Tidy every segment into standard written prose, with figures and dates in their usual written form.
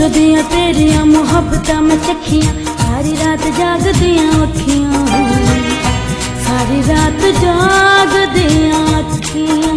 जदों दियां तेरियां मुहब्बतां मैं चखियां, सारी रात जागदियां अखियां, सारी रात जागदियां अखियां।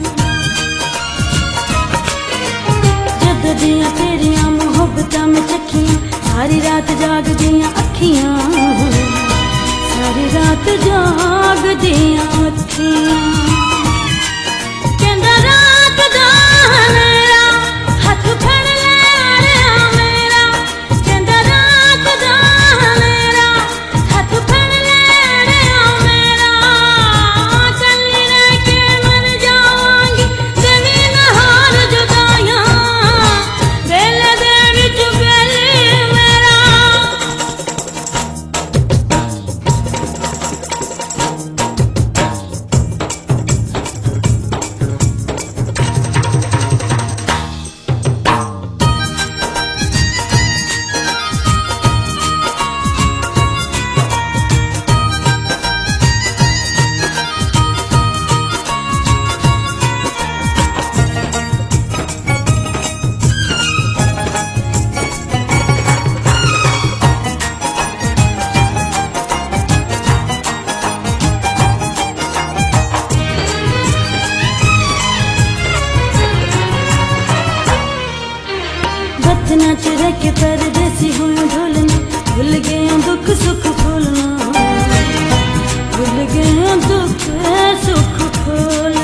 जदों दियां तेरियां मुहब्बतां मैं चखियां, सारी रात जागदियां अखियां, सारी रात जागदियां अखियां। कहंदा रात दा मेरा हथ फड़ ले आड़िया मेरा, कहंदा रात दा मेरा हथ फड़ ले आड़िया मेरा। कल्ली रह के मर जावांगी देवी नहार जुदाइयां, वेले दे विच वेले मेरा। वतना च रह के परदेसी हुए ढोलना, भूल गए दुख सुख भूलना, भूल गए दुख सुख भूलना।